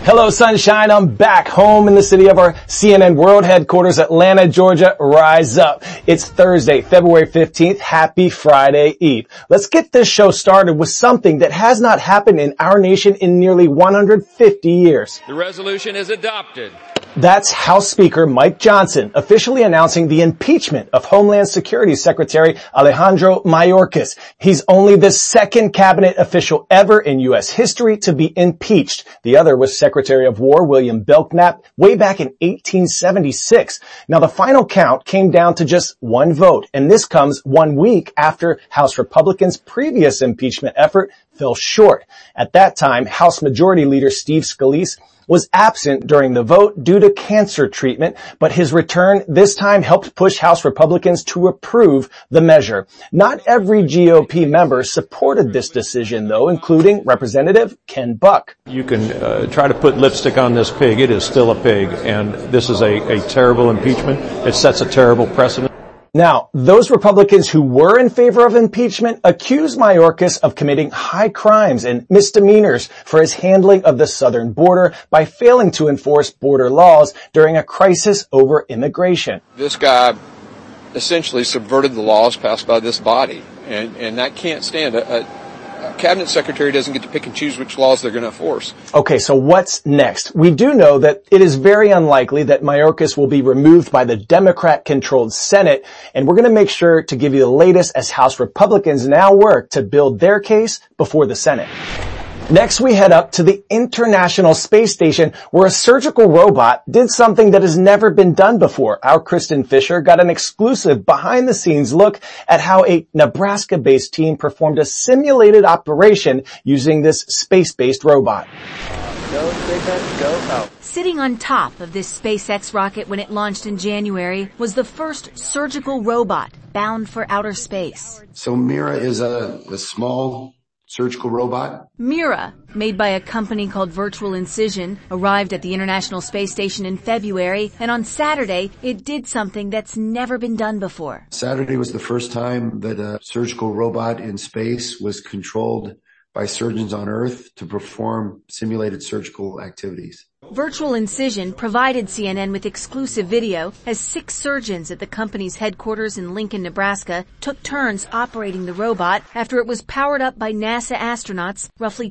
Hello, sunshine. I'm back home in the city of our CNN World Headquarters, Atlanta, Georgia. Rise up. It's Thursday, February 15th. Happy Friday Eve. Let's get this show started with something that has not happened in our nation in nearly 150 years. The resolution is adopted. That's House Speaker Mike Johnson officially announcing the impeachment of Homeland Security Secretary Alejandro Mayorkas. He's only the second cabinet official ever in U.S. history to be impeached. The other was Secretary of War William Belknap way back in 1876. Now the final count came down to just one vote, and this comes 1 week after House Republicans' previous impeachment effort fell short. At that time, House Majority Leader Steve Scalise was absent during the vote due to cancer treatment, but his return this time helped push House Republicans to approve the measure. Not every GOP member supported this decision, though, including Representative Ken Buck. You can try to put lipstick on this pig. It is still a pig, and this is a terrible impeachment. It sets a terrible precedent. Now, those Republicans who were in favor of impeachment accused Mayorkas of committing high crimes and misdemeanors for his handling of the southern border by failing to enforce border laws during a crisis over immigration. This guy essentially subverted the laws passed by this body, and that can't stand. A cabinet secretary doesn't get to pick and choose which laws they're going to enforce. Okay, so what's next? We do know that it is very unlikely that Mayorkas will be removed by the Democrat-controlled Senate, and we're going to make sure to give you the latest as House Republicans now work to build their case before the Senate. Next, we head up to the International Space Station where a surgical robot did something that has never been done before. Our Kristen Fisher got an exclusive behind-the-scenes look at how a Nebraska-based team performed a simulated operation using this space-based robot. Go, SpaceX, go out. Sitting on top of this SpaceX rocket when it launched in January was the first surgical robot bound for outer space. So Mira is a small surgical robot. Mira, made by a company called Virtual Incision, arrived at the International Space Station in February, and on Saturday, it did something that's never been done before. Saturday was the first time that a surgical robot in space was controlled by surgeons on Earth to perform simulated surgical activities. Virtual Incision provided CNN with exclusive video as 6 surgeons at the company's headquarters in Lincoln, Nebraska, took turns operating the robot after it was powered up by NASA astronauts roughly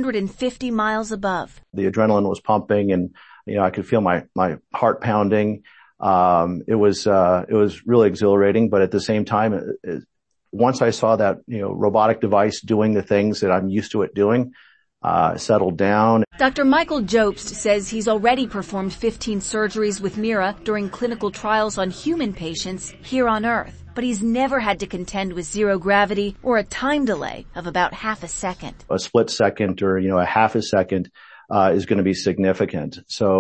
250 miles above. The adrenaline was pumping, and I could feel my heart pounding. It was really exhilarating, but at the same time, once I saw that robotic device doing the things that I'm used to it doing, settled down. Dr. Michael Jobst says he's already performed 15 surgeries with Mira during clinical trials on human patients here on Earth, but he's never had to contend with zero gravity or a time delay of about half a second. A split second or a half a second is going to be significant.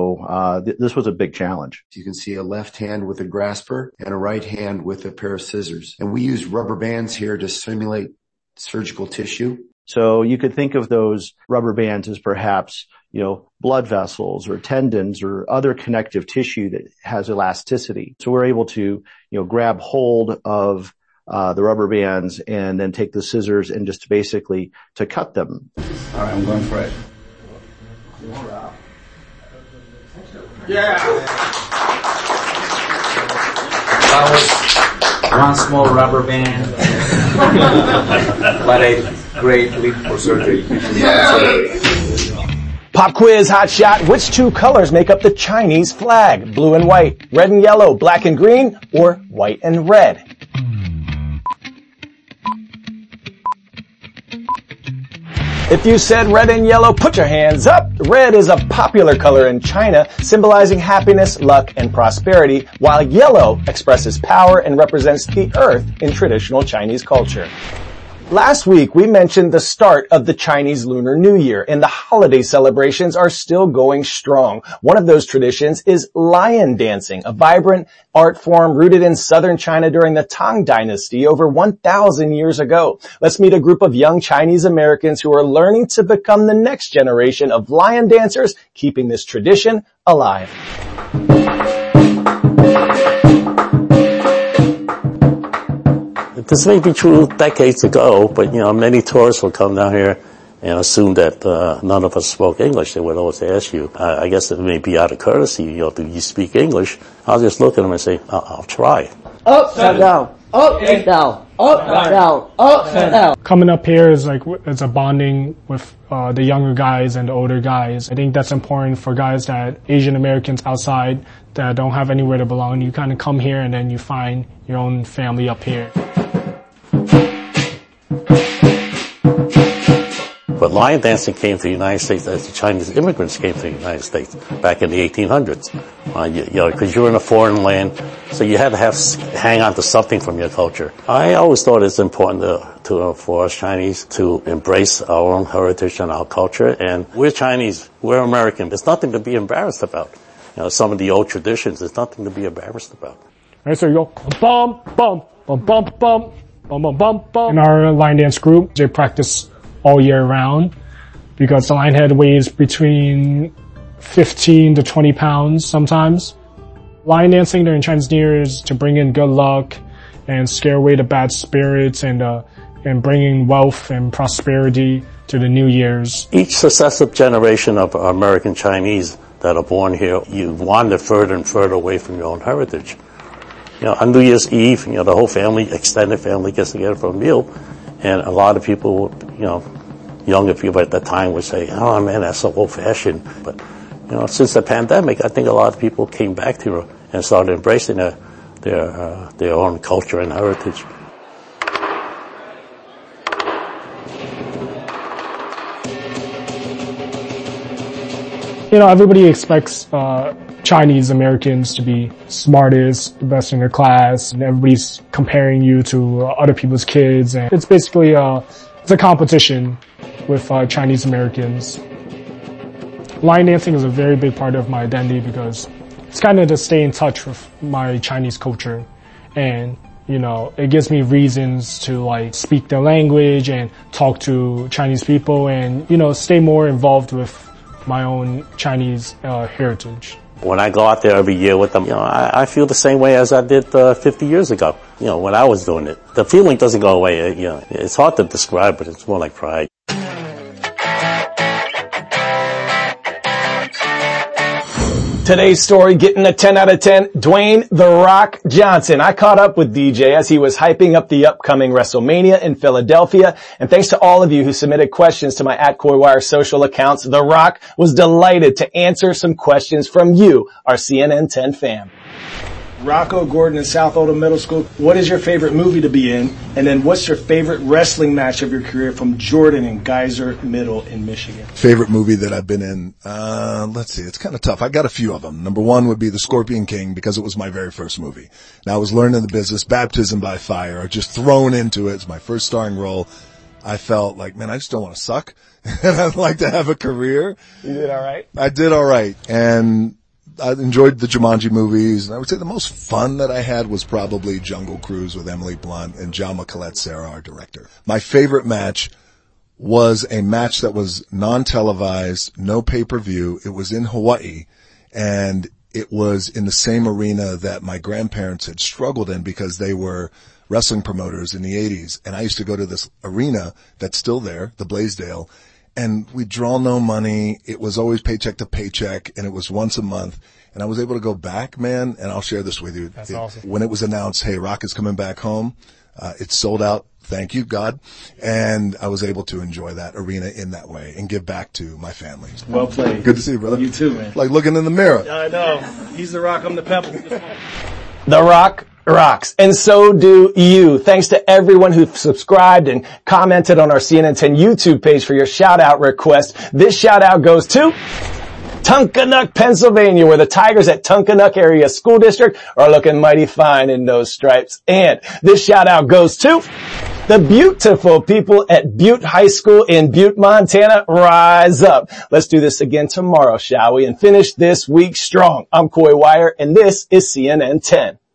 So this was a big challenge. You can see a left hand with a grasper and a right hand with a pair of scissors. And we use rubber bands here to simulate surgical tissue. So you could think of those rubber bands as perhaps, blood vessels or tendons or other connective tissue that has elasticity. So we're able to, grab hold of the rubber bands and then take the scissors and just basically to cut them. All right, I'm going for it. Yeah. That was one small rubber band, but a great leap for surgery. Yeah. Pop quiz, hot shot. Which 2 colors make up the Chinese flag? Blue and white, red and yellow, black and green, or white and red? If you said red and yellow, put your hands up. Red is a popular color in China, symbolizing happiness, luck, and prosperity, while yellow expresses power and represents the earth in traditional Chinese culture. Last week, we mentioned the start of the Chinese Lunar New Year, and the holiday celebrations are still going strong. One of those traditions is lion dancing, a vibrant art form rooted in southern China during the Tang Dynasty over 1,000 years ago. Let's meet a group of young Chinese Americans who are learning to become the next generation of lion dancers, keeping this tradition alive. This may be true decades ago, but many tourists will come down here and assumed that none of us spoke English. They would always ask you, I guess it may be out of courtesy, do you speak English? I'll just look at them and say, I'll try. Up and down, up and down, up and down, up and down. Coming up here is it's a bonding with the younger guys and the older guys. I think that's important for guys that Asian Americans outside that don't have anywhere to belong. You kind of come here and then you find your own family up here. But lion dancing came to the United States as the Chinese immigrants came to the United States back in the 1800s. Because you're in a foreign land, so you had to hang on to something from your culture. I always thought it's important for us Chinese to embrace our own heritage and our culture. And we're Chinese, we're American. There's nothing to be embarrassed about. Some of the old traditions, there's nothing to be embarrassed about. All right, so you go bum, bum, bum, bum, bum, bum, bum, bum, bum. In our line dance group, they practice all year round because the lion head weighs between 15 to 20 pounds sometimes. Lion dancing during Chinese New Year is to bring in good luck and scare away the bad spirits and bringing wealth and prosperity to the New Year's. Each successive generation of American Chinese that are born here, you wander further and further away from your own heritage. On New Year's Eve, the whole family, extended family gets together for a meal. And a lot of people, younger people at that time would say, oh man, that's so old fashioned. But, since the pandemic, I think a lot of people came back to it and started embracing their own culture and heritage. Everybody expects Chinese Americans to be smartest, the best in their class, and everybody's comparing you to other people's kids. And it's basically it's a competition with Chinese Americans. Lion dancing is a very big part of my identity because it's kind of to stay in touch with my Chinese culture. And, it gives me reasons to speak their language and talk to Chinese people and, stay more involved with my own Chinese heritage. When I go out there every year with them, I feel the same way as I did 50 years ago, when I was doing it. The feeling doesn't go away. It's hard to describe, but it's more like pride. Today's story getting a 10 out of 10, Dwayne "The Rock" Johnson. I caught up with DJ as he was hyping up the upcoming WrestleMania in Philadelphia. And thanks to all of you who submitted questions to my @CoyWire social accounts, The Rock was delighted to answer some questions from you, our CNN 10 fam. Rocco Gordon in South Oldham Middle School. What is your favorite movie to be in? And then what's your favorite wrestling match of your career? From Jordan in Geyser Middle in Michigan. Favorite movie that I've been in? Let's see. It's kind of tough. I got a few of them. Number one would be The Scorpion King because it was my very first movie. Now I was learning the business, baptism by fire, just thrown into it. It's my first starring role. I felt like, man, I just don't want to suck. And I'd like to have a career. You did all right? I did all right. And I enjoyed the Jumanji movies, and I would say the most fun that I had was probably Jungle Cruise with Emily Blunt and Jaume Collet-Serra, our director. My favorite match was a match that was non-televised, no pay-per-view. It was in Hawaii, and it was in the same arena that my grandparents had struggled in because they were wrestling promoters in the 80s. And I used to go to this arena that's still there, the Blaisdell, and we'd draw no money. It was always paycheck to paycheck, and it was once a month. And I was able to go back, man, and I'll share this with you. That's awesome. When it was announced, hey, Rock is coming back home, it sold out. Thank you, God. And I was able to enjoy that arena in that way and give back to my family. Well played. Good to see you, brother. You too, man. Like looking in the mirror. I know. He's the Rock, I'm the Pebble. The Rock rocks, and so do you. Thanks to everyone who subscribed and commented on our CNN 10 YouTube page for your shout-out request. This shout-out goes to Tunkhannock, Pennsylvania, where the Tigers at Tunkhannock Area School District are looking mighty fine in those stripes. And this shout-out goes to the beautiful people at Butte High School in Butte, Montana. Rise up. Let's do this again tomorrow, shall we? And finish this week strong. I'm Coy Wire, and this is CNN 10.